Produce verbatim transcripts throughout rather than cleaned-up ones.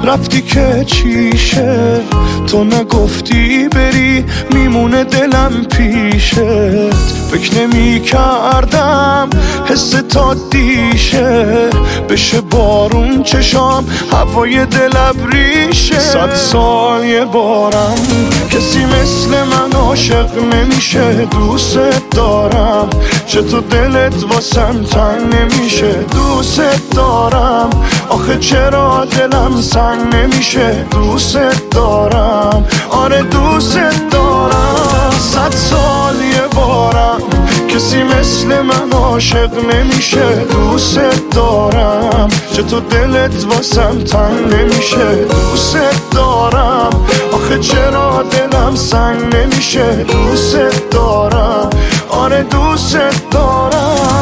رفتی که چیشه، تو نگفتی بری میمونه دلم پیشت. فکر نمی کردم حس تا دیشه، بشه بارون چشام هوای دل ابریشه. صد سال یه بارم کسی مثل من عاشق نمیشه. دوست دارم چطور دلت واسم تنگ نمیشه. دوست دارم آخه چرا دلم سنگ نمیشه. دوست دارم آره دوست دارم. صد سال یه بارم کسی مثل من عاشق نمیشه. دوست دارم چطور دلت واسم تنگ نمیشه. دوست دارم آخه چرا دلم سنگ نمیشه. دوست دارم آره دوست دارم.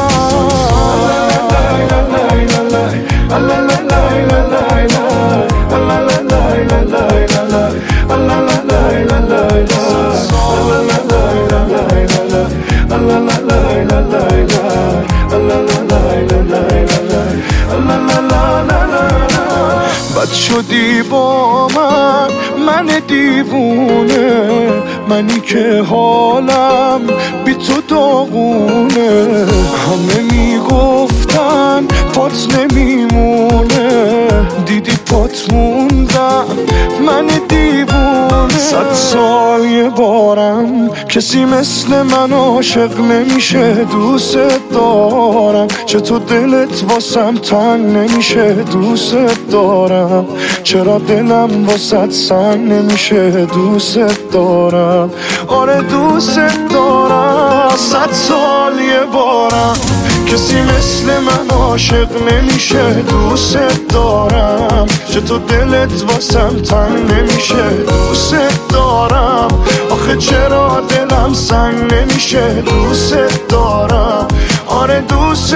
بد شدی با من، من دیوونه، منی که حالم بی تو داغونه. همه میگفتن پات نمیمونه، دیدی پات موندم من دیوونه. صد سال یه بارم کسی مثل من عاشق نمیشه. دوست دارم چطور دلت واسم تنگ نمیشه. دوست دارم چرا دلم واسط سنگ نمیشه. دوست دارم آره دوست دارم. صد سال یه بارم کسی مثل من عاشق نمیشه. دوست دارم چطور دلت واسم تنگ نمیشه. دوست دارم آخه چرا دلم سنگ نمیشه. دوست دارم آره دوست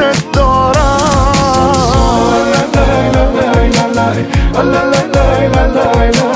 دارم.